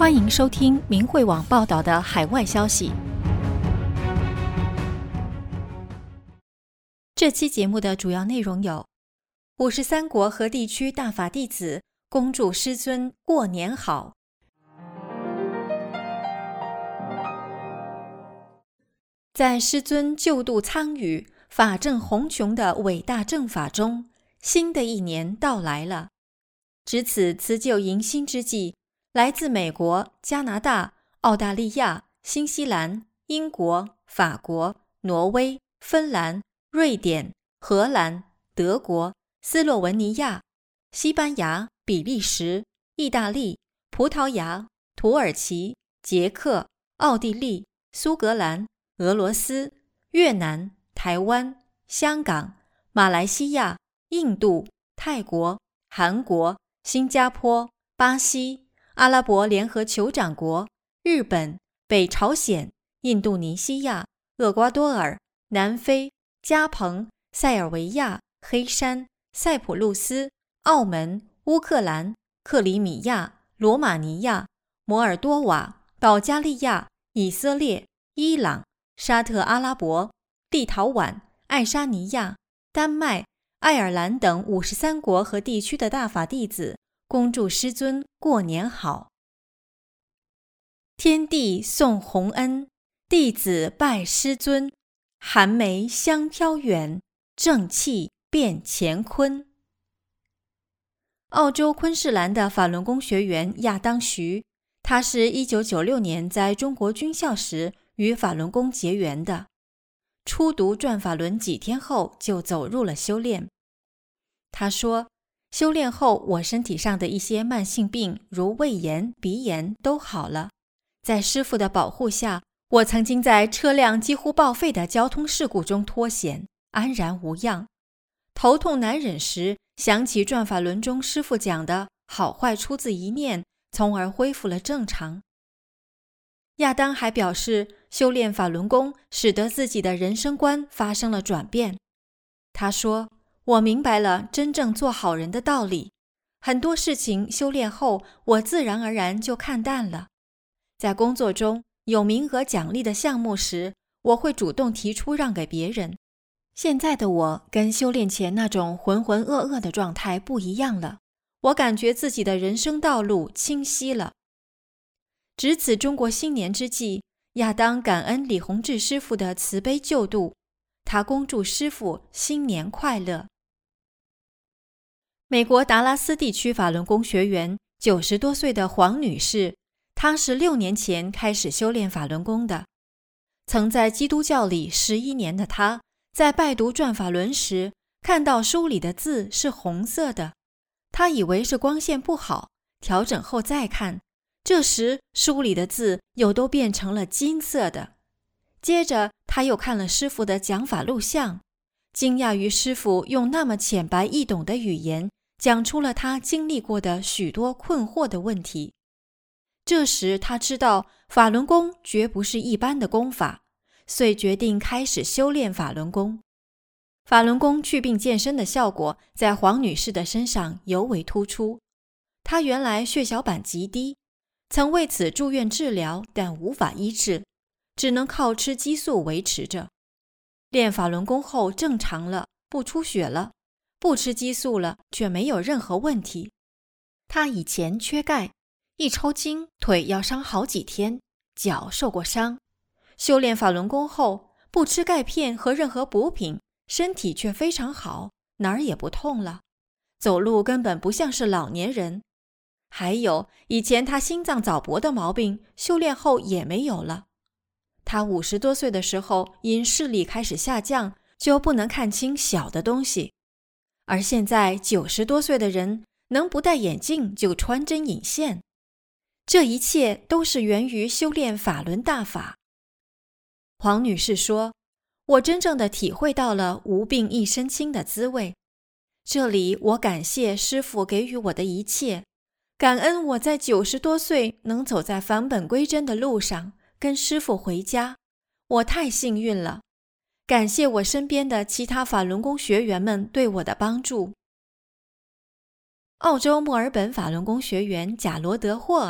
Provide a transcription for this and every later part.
欢迎收听明慧网报道的海外消息。这期节目的主要内容有：53国和地区大法弟子恭祝师尊过年好；在师尊救度苍宇、法正宏雄的伟大正法中，新的一年到来了。值此辞旧迎新之际，来自美国、加拿大、澳大利亚、新西兰、英国、法国、挪威、芬兰、瑞典、荷兰、德国、斯洛文尼亚、西班牙、比利时、意大利、葡萄牙、土耳其、捷克、奥地利、苏格兰、俄罗斯、越南、台湾、香港、马来西亚、印度、泰国、韩国、新加坡、巴西、阿拉伯联合酋长国、日本、北朝鲜、印度尼西亚、厄瓜多尔、南非、加蓬、塞尔维亚、黑山、塞浦路斯、澳门、乌克兰、克里米亚、罗马尼亚、摩尔多瓦、保加利亚、以色列、伊朗、沙特阿拉伯、立陶宛、爱沙尼亚、丹麦、爱尔兰等53国和地区的大法弟子恭祝师尊过年好。天地送洪恩，弟子拜师尊，寒梅香飘远，正气变乾坤。澳洲昆士兰的法轮功学员亚当徐，他是1996年在中国军校时与法轮功结缘的，初读转法轮几天后就走入了修炼。他说，修炼后我身体上的一些慢性病如胃炎、鼻炎都好了，在师父的保护下，我曾经在车辆几乎报废的交通事故中脱险，安然无恙。头痛难忍时，想起转法轮中师父讲的好坏出自一念，从而恢复了正常。亚当还表示，修炼法轮功使得自己的人生观发生了转变。他说，我明白了真正做好人的道理，很多事情修炼后，我自然而然就看淡了。在工作中有名额奖励的项目时，我会主动提出让给别人。现在的我跟修炼前那种浑浑噩噩的状态不一样了，我感觉自己的人生道路清晰了。值此中国新年之际，亚当感恩李洪志师父的慈悲救度，他恭祝师父新年快乐。美国达拉斯地区法轮功学员90多岁的黄女士，她是6年前开始修炼法轮功的。曾在基督教里11年的她，在拜读转法轮时，看到书里的字是红色的，她以为是光线不好，调整后再看，这时书里的字又都变成了金色的。接着她又看了师父的讲法录像，惊讶于师父用那么浅白易懂的语言讲出了他经历过的许多困惑的问题。这时他知道法轮功绝不是一般的功法，遂决定开始修炼法轮功。法轮功祛病健身的效果在黄女士的身上尤为突出。她原来血小板极低，曾为此住院治疗，但无法医治，只能靠吃激素维持着。练法轮功后正常了，不出血了，不吃激素了，却没有任何问题。他以前缺钙，一抽筋腿要伤好几天，脚受过伤。修炼法轮功后，不吃钙片和任何补品，身体却非常好，哪儿也不痛了，走路根本不像是老年人。还有以前他心脏早搏的毛病，修炼后也没有了。他50多岁的时候，因视力开始下降，就不能看清小的东西。而现在90多岁的人能不戴眼镜就穿针引线，这一切都是源于修炼法轮大法。黄女士说，我真正的体会到了无病一身轻的滋味。这里我感谢师父给予我的一切，感恩我在90多岁能走在返本归真的路上，跟师父回家，我太幸运了。感谢我身边的其他法轮功学员们对我的帮助。澳洲墨尔本法轮功学员贾罗德·霍尔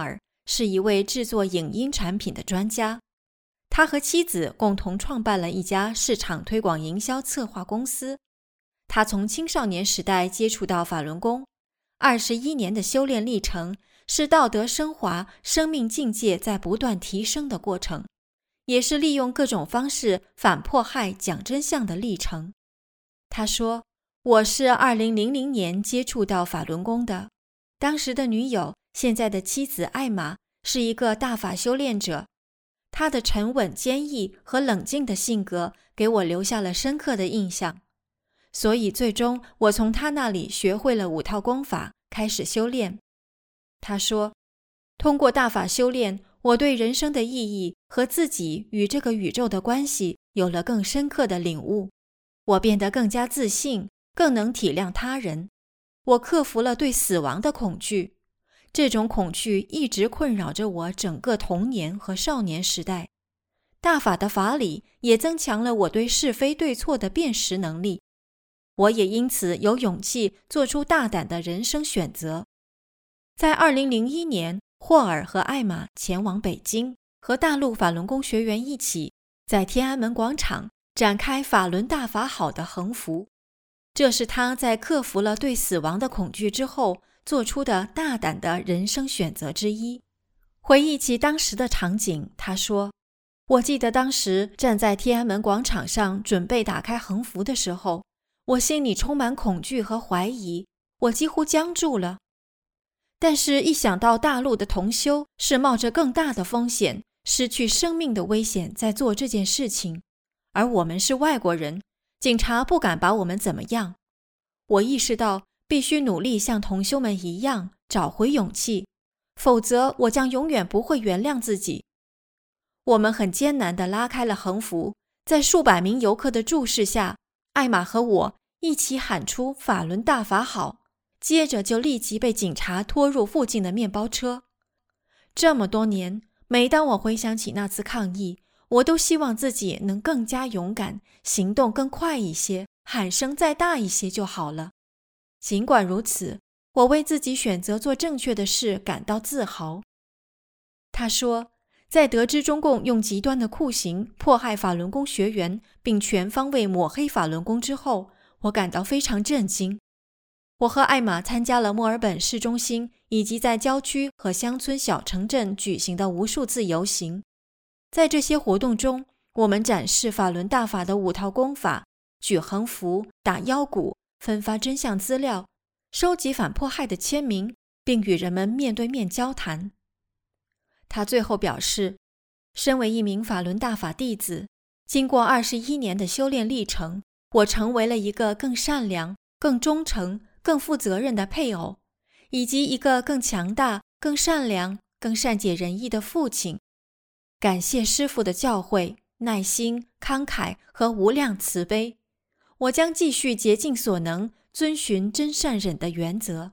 是一位制作影音产品的专家。他和妻子共同创办了一家市场推广营销策划公司。他从青少年时代接触到法轮功，21年的修炼历程是道德升华、生命境界在不断提升的过程，也是利用各种方式反迫害、讲真相的历程。他说，我是2000年接触到法轮功的，当时的女友，现在的妻子艾玛是一个大法修炼者。她的沉稳坚毅和冷静的性格给我留下了深刻的印象，所以最终我从她那里学会了5套功法，开始修炼。他说，通过大法修炼，我对人生的意义和自己与这个宇宙的关系有了更深刻的领悟，我变得更加自信，更能体谅他人。我克服了对死亡的恐惧，这种恐惧一直困扰着我整个童年和少年时代。大法的法理也增强了我对是非对错的辨识能力，我也因此有勇气做出大胆的人生选择。在2001年，霍尔和艾玛前往北京，和大陆法轮功学员一起在天安门广场展开法轮大法好的横幅。这是他在克服了对死亡的恐惧之后做出的大胆的人生选择之一。回忆起当时的场景，他说，我记得当时站在天安门广场上准备打开横幅的时候，我心里充满恐惧和怀疑，我几乎僵住了。但是一想到大陆的同修是冒着更大的风险，失去生命的危险在做这件事情，而我们是外国人，警察不敢把我们怎么样，我意识到必须努力像同修们一样找回勇气，否则我将永远不会原谅自己。我们很艰难地拉开了横幅，在数百名游客的注视下，艾玛和我一起喊出法轮大法好，接着就立即被警察拖入附近的面包车。这么多年，每当我回想起那次抗议，我都希望自己能更加勇敢，行动更快一些，喊声再大一些就好了。尽管如此，我为自己选择做正确的事感到自豪。他说，在得知中共用极端的酷刑迫害法轮功学员，并全方位抹黑法轮功之后，我感到非常震惊。我和艾玛参加了墨尔本市中心以及在郊区和乡村小城镇举行的无数次游行。在这些活动中，我们展示法轮大法的5套功法，举横幅、打腰鼓、分发真相资料，收集反迫害的签名，并与人们面对面交谈。他最后表示，身为一名法轮大法弟子，经过21年的修炼历程，我成为了一个更善良、更忠诚、更负责任的配偶，以及一个更强大、更善良、更善解人意的父亲。感谢师父的教诲、耐心、慷慨和无量慈悲，我将继续竭尽所能，遵循真善忍的原则。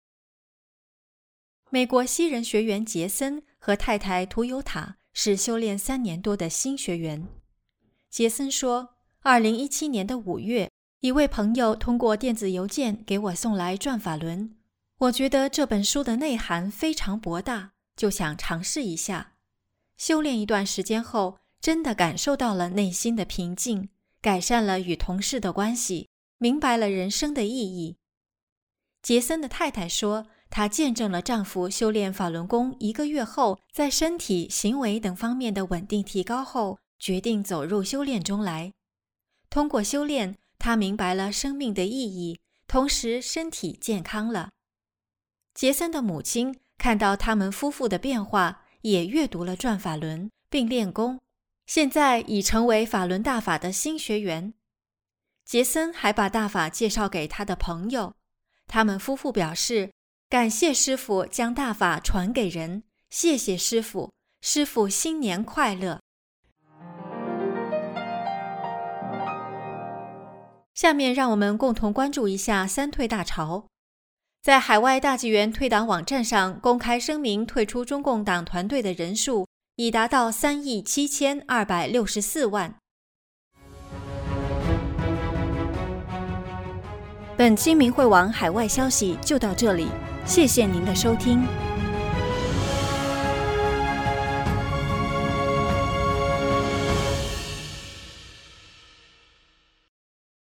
美国西人学员杰森和太太图尤塔是修炼3年多的新学员。杰森说，2017年的5月，一位朋友通过电子邮件给我送来《转法轮》，我觉得这本书的内涵非常博大，就想尝试一下。修炼一段时间后，真的感受到了内心的平静，改善了与同事的关系，明白了人生的意义。杰森的太太说，她见证了丈夫修炼法轮功1个月后，在身体、行为等方面的稳定提高后，决定走入修炼中来。通过修炼，她明白了生命的意义，同时身体健康了。杰森的母亲看到他们夫妇的变化，也阅读了《转法轮》并练功，现在已成为法轮大法的新学员。杰森还把大法介绍给他的朋友，他们夫妇表示，感谢师父将大法传给人，谢谢师父，师父新年快乐。下面让我们共同关注一下三退大潮。在海外大纪元退党网站上公开声明退出中共党团队的人数已达到37264万。本期明慧网海外消息就到这里，谢谢您的收听。